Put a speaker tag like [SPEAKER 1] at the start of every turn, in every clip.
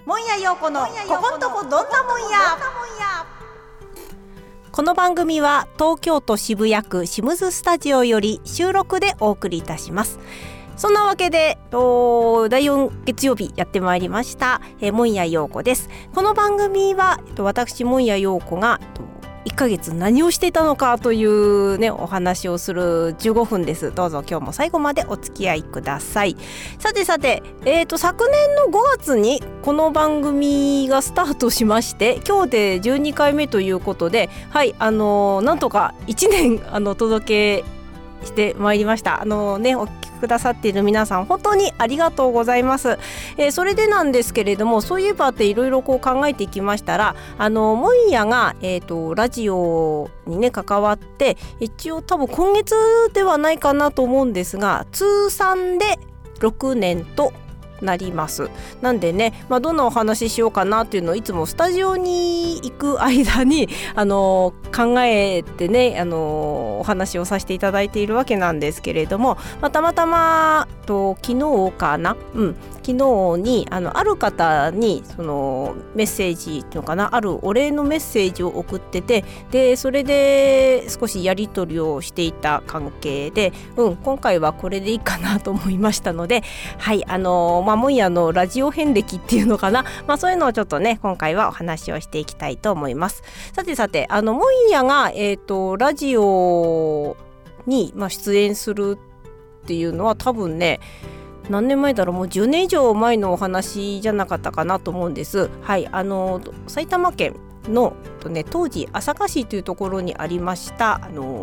[SPEAKER 1] もんやようこのここんとこどんなもんや。この番組は東京都渋谷区シムズスタジオより収録でお送りいたします。そんなわけで第4月曜日やってまいりました、もんやようこです。この番組は私もんやようこが1ヶ月何をしていたのかというねお話をする15分です。どうぞ今日も最後までお付き合いください。さて、昨年の5月にこの番組がスタートしまして、今日で12回目ということで、はいなんとか1年お届けしてまいりました。お聞きくださっている皆さん本当にありがとうございます。それでなんですけれども、そういえばっていろいろ考えていきましたら、もんやが、ラジオにね関わって一応多分今月ではないかなと思うんですが、通算で6年となります。なんでね、どんなお話ししようかなっていうのをいつもスタジオに行く間に考えてねお話をさせていただいているわけなんですけれども、たまたま昨日かな、昨日にある方にそのメッセージっていうのかな、あるお礼のメッセージを送ってて、でそれで少しやり取りをしていた関係で、今回はこれでいいかなと思いましたので、はいもんやのラジオ遍歴っていうのかな、そういうのをちょっとね今回はお話をしていきたいと思います。さてもんやが、ラジオに、出演するっていうのは多分ね何年前だろう、もう10年以上前のお話じゃなかったかなと思うんです。はい埼玉県の、当時朝霞市というところにありました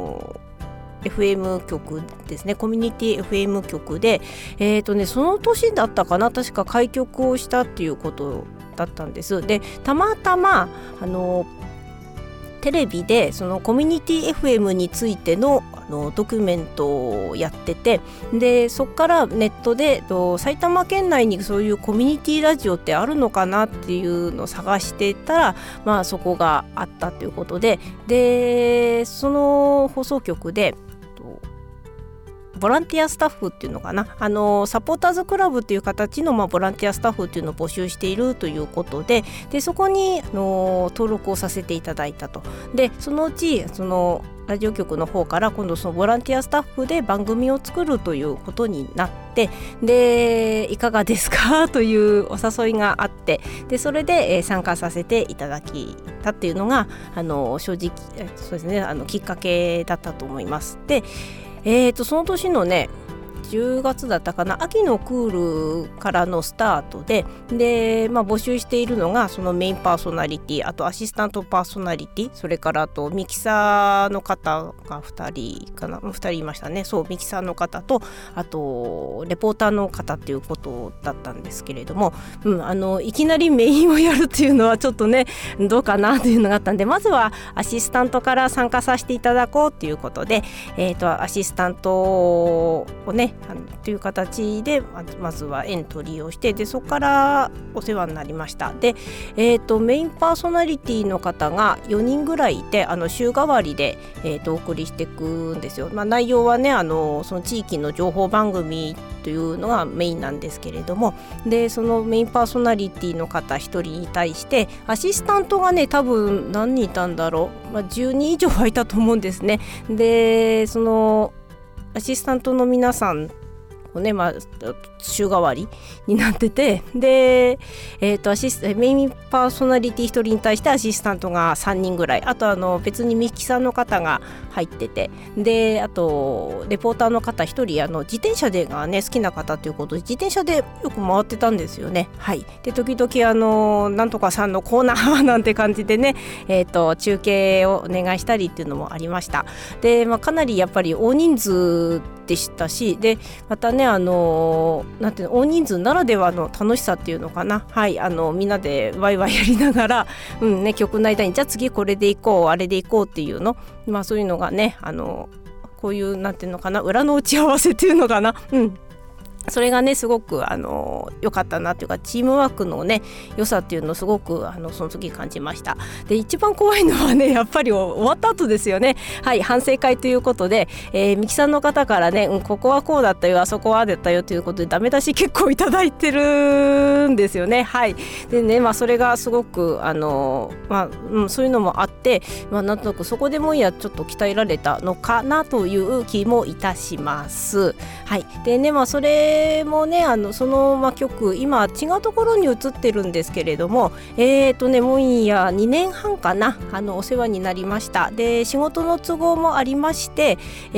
[SPEAKER 1] FM 局ですね、コミュニティ FM 局で、その年だったかな、確か開局をしたっていうことだったんです。でたまたまテレビでそのコミュニティ FM についてのドキュメントをやってて、でそこからネットで埼玉県内にそういうコミュニティラジオってあるのかなっていうのを探してたら、そこがあったということで、その放送局でボランティアスタッフっていうのかな、サポーターズクラブっていう形の、ボランティアスタッフっていうのを募集しているということで、そこに登録をさせていただいたと。でそのうちそのラジオ局の方から今度そのボランティアスタッフで番組を作るということになって、でいかがですかというお誘いがあって、でそれで参加させていただきたっていうのが正直そうですねきっかけだったと思います。でその年のね10月だったかな、秋のクールからのスタートで、募集しているのがそのメインパーソナリティ、あとアシスタントパーソナリティ、それからあとミキサーの方が2人かな、2人いましたね。そうミキサーの方とあとレポーターの方っていうことだったんですけれども、いきなりメインをやるっていうのはちょっとねどうかなというのがあったんで、まずはアシスタントから参加させていただこうっていうことで、アシスタントをねという形でまずはエントリーをして、でそこからお世話になりました。で、メインパーソナリティの方が4人ぐらいいて、週替わりで、お送りしていくんですよ。内容はねその地域の情報番組というのがメインなんですけれども、でそのメインパーソナリティの方1人に対してアシスタントがね多分何人いたんだろう、10人以上はいたと思うんですね。でそのアシスタントの皆さんをね、週替わりになってて、で、メインパーソナリティ1人に対してアシスタントが3人ぐらい、あと別にミキサーの方が入ってて、であとレポーターの方1人自転車でがね好きな方ということで自転車でよく回ってたんですよね。はい。で時々なんとかさんのコーナーなんて感じでね、中継をお願いしたりっていうのもありました。で、かなりやっぱり大人数でしたし、でまたねなんていうの、大人数ならではの楽しさっていうのかな、はいみんなでワイワイやりながら、曲の間にじゃあ次これでいこうあれでいこうっていうの、そういうのがねこういうなんていうのかな、裏の打ち合わせっていうのかな、 それがねすごく良かったなっていうか、チームワークのね良さっていうのをすごくその時感じました。で一番怖いのはねやっぱり終わった後ですよね。はい、反省会ということで、ミキさんの方からね、ここはこうだったよ、あそこはだったよということでダメ出し結構いただいてるんですよね。はい。でね、それがすごくそういうのもあって、なんとなくそこでもちょっと鍛えられたのかなという気もいたします。はい。でね、それもねその曲今違うところに移ってるんですけれども、もう2年半かなお世話になりました。で仕事の都合もありまして、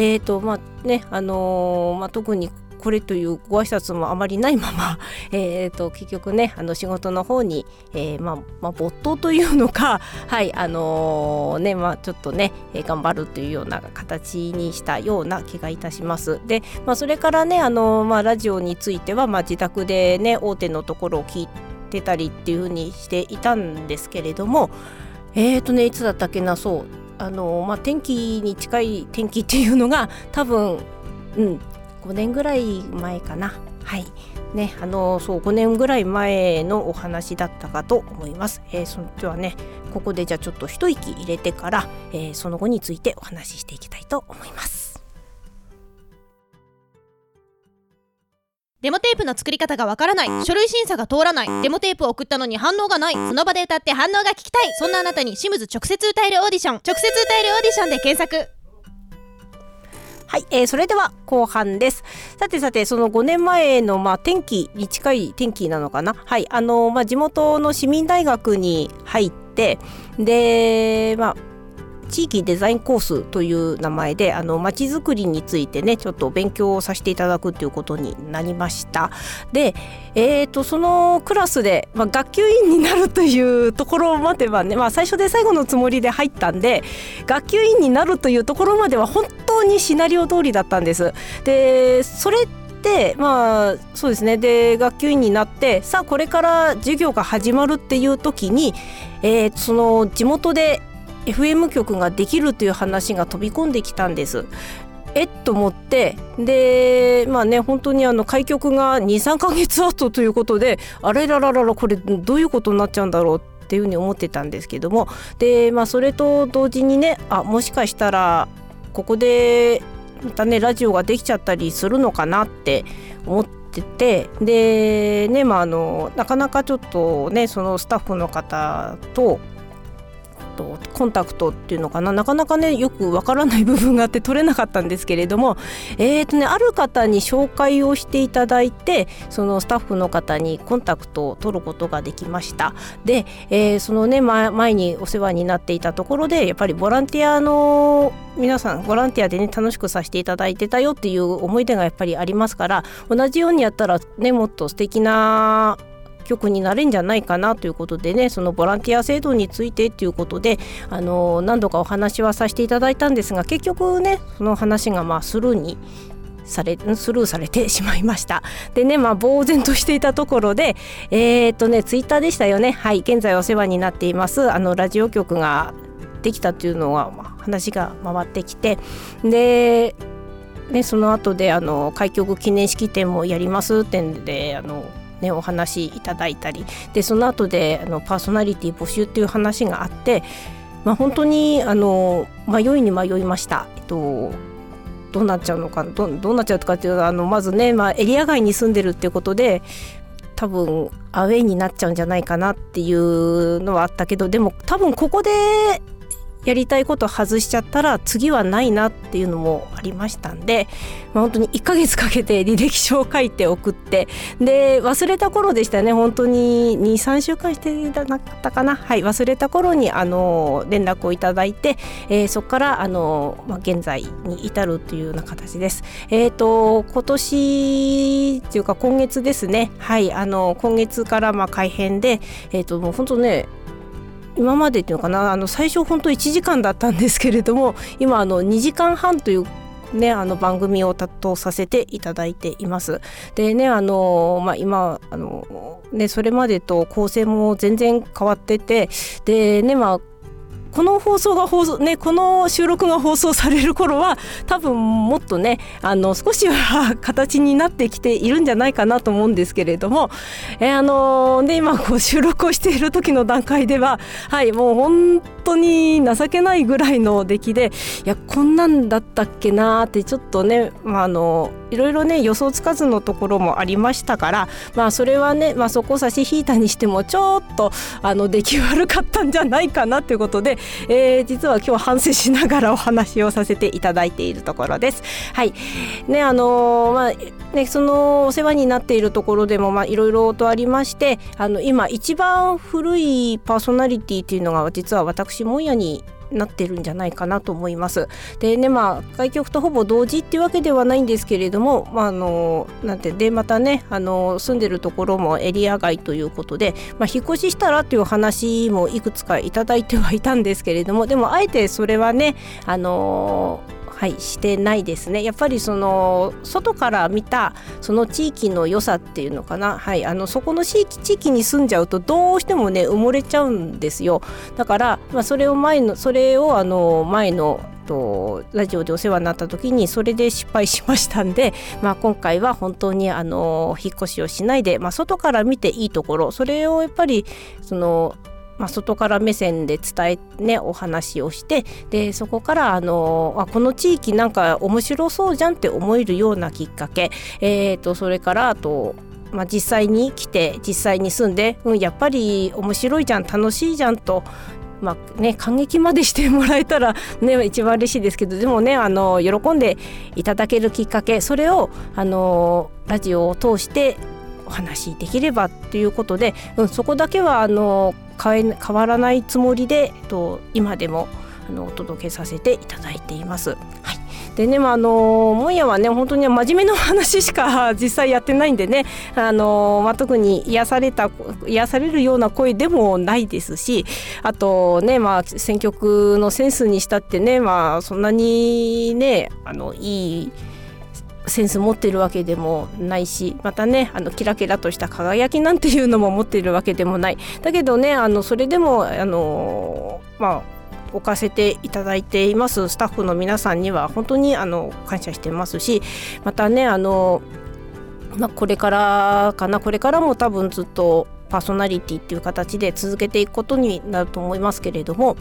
[SPEAKER 1] 特にこれというご挨拶もあまりないまま、結局ね仕事の方に、没頭というのか、はいちょっとね頑張るというような形にしたような気がいたします。で、それからねラジオについては、自宅でね大手のところを聞いてたりっていう風にしていたんですけれども、いつだったっけな、そう天気に近い天気っていうのが多分5年ぐらい前かな。はいね、そう5年ぐらい前のお話だったかと思います。その時はねここでじゃあちょっと一息入れてから、その後についてお話ししていきたいと思います。
[SPEAKER 2] デモテープの作り方がわからない、書類審査が通らない、デモテープを送ったのに反応がない、その場で歌って反応が聞きたい、そんなあなたにシムズ直接歌えるオーディション、直接歌えるオーディションで検索。
[SPEAKER 1] はい、それでは後半です。さてその5年前の、天気に近い天気なのかな。はい、地元の市民大学に入って、で地域デザインコースという名前でまちづくりについてねちょっと勉強をさせていただくということになりました。で、そのクラスで、学級委員になるというところまではね、最初で最後のつもりで入ったんで、学級委員になるというところまでは本当にシナリオ通りだったんです。でそれでそうですね。で学級委員になって、さあこれから授業が始まるっていう時に、その地元でFM 局ができるという話が飛び込んできたんです。と思って、で本当に開局が 2,3 ヶ月後ということで、あれらららこれどういうことになっちゃうんだろうっていうふうに思ってたんですけども、でそれと同時にね、もしかしたらここでまたねラジオができちゃったりするのかなって思ってて、でねなかなかちょっとねそのスタッフの方とコンタクトっていうのかな、なかなかねよくわからない部分があって取れなかったんですけれども、ある方に紹介をしていただいて、そのスタッフの方にコンタクトを取ることができました。で、そのね、前にお世話になっていたところで、やっぱりボランティアの皆さんボランティアでね楽しくさせていただいてたよっていう思い出がやっぱりありますから、同じようにやったらねもっと素敵な局になれんじゃないかなということでね、そのボランティア制度についてということで何度かお話はさせていただいたんですが、結局ねその話がスルーされてしまいました。でね呆然としていたところでツイッターでしたよね。はい、現在お世話になっていますラジオ局ができたというのは話が回ってきて、でその後で開局記念式典もやりますってんでお話いただいたりで、その後でパーソナリティ募集っていう話があって、本当に迷いに迷いました。どうなっちゃうのか、どうなっちゃうとかっていうのはまずね、エリア外に住んでるっていうことで多分アウェイになっちゃうんじゃないかなっていうのはあったけど、でも多分ここでやりたいこと外しちゃったら次はないなっていうのもありましたんで、本当に1ヶ月かけて履歴書を書いて送って、で忘れた頃でしたね。本当に 2,3 週間していただったかな。はい、忘れた頃に連絡をいただいて、そこから現在に至るというような形です。今年っていうか今月ですね。はい、今月から改編でもう本当ね、今までっていうのかな、最初本当1時間だったんですけれども、今2時間半というね番組を担当させていただいています。でね今それまでと構成も全然変わってて、でねこの放送がこの収録が放送される頃は多分もっとね少しは形になってきているんじゃないかなと思うんですけれども、今こう収録をしている時の段階では、もう本当に情けないぐらいの出来で、いやこんなんだったっけなってちょっとね、いろいろね予想つかずのところもありましたから、それはね、そこを差し引いたにしてもちょっと出来悪かったんじゃないかなということで、実は今日反省しながらお話をさせていただいているところです。そのお世話になっているところでもいろいろとありまして、今一番古いパーソナリティっていうのが実は私もんやになってるんじゃないかなと思います。でね、開局とほぼ同時っていうわけではないんですけれども、またね住んでるところもエリア外ということで、引っ越ししたらっていう話もいくつかいただいてはいたんですけれども、でもあえてそれはねしてないですね。やっぱりその外から見たその地域の良さっていうのかな、そこの地域に住んじゃうとどうしてもね埋もれちゃうんですよ。だから、それを前のラジオでお世話になった時にそれで失敗しましたんで、今回は本当に引っ越しをしないで、外から見ていいところ、それをやっぱり外から目線で伝えお話をして、でそこからこの地域なんか面白そうじゃんって思えるようなきっかけ、それから実際に来て実際に住んで、やっぱり面白いじゃん楽しいじゃんと感激までしてもらえたら、一番嬉しいですけど、でもね喜んでいただけるきっかけ、それをラジオを通してお話しできればということで、そこだけは変わらないつもりで今でもお届けさせていただいています。でね、もんやはね本当に真面目な話しか実際やってないんでね、特に癒されるような声でもないですし、あとね選曲のセンスにしたってね、そんなにねいいセンス持ってるわけでもないし、またねキラキラとした輝きなんていうのも持ってるわけでもない。だけどねそれでも置かせていただいていますスタッフの皆さんには本当に感謝してますし、またねこれからも多分ずっとパーソナリティっていう形で続けていくことになると思いますけれども、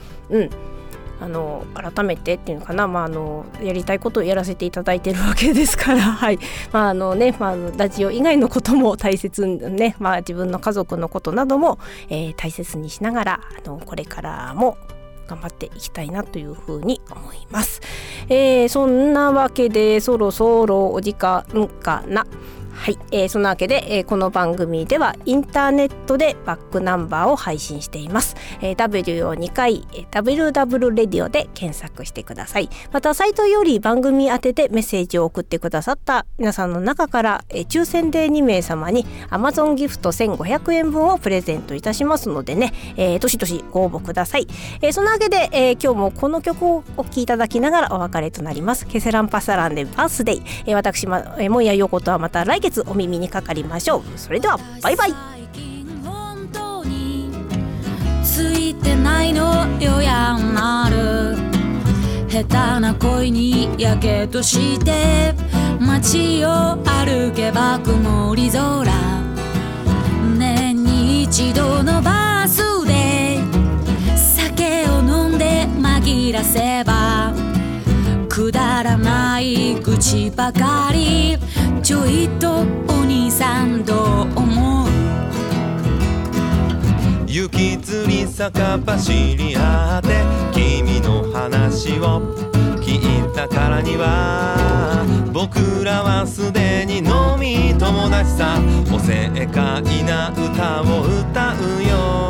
[SPEAKER 1] 改めてっていうのかな、やりたいことをやらせていただいてるわけですから、ラジオ以外のことも大切にね、自分の家族のことなども、大切にしながらこれからも頑張っていきたいなというふうに思います。そんなわけでそろそろお時間かな。そんなわけで、この番組ではインターネットでバックナンバーを配信しています。W を2回 WW レディオで検索してください。またサイトより番組宛てでメッセージを送ってくださった皆さんの中から、抽選で2名様に Amazon ギフト1500円分をプレゼントいたしますのでね、どしどしご応募ください。そんなわけで、今日もこの曲をお聴きいただきながらお別れとなります。ケセランパサランでバースデイ、私もんやよことはまた来月お耳にかかりましょう。それではバイバイ。
[SPEAKER 3] 本当についてないのよやなる下手な恋にやけどして街を歩けば曇り空、年に一度のバースデー酒を飲んで紛らせばくだらない愚痴ばかり、ちょいとお兄さんどう思う？
[SPEAKER 4] 雪吊り坂走り合って君の話を聞いたからには僕らはすでに飲み友達さ、おせっかいな歌を歌うよ。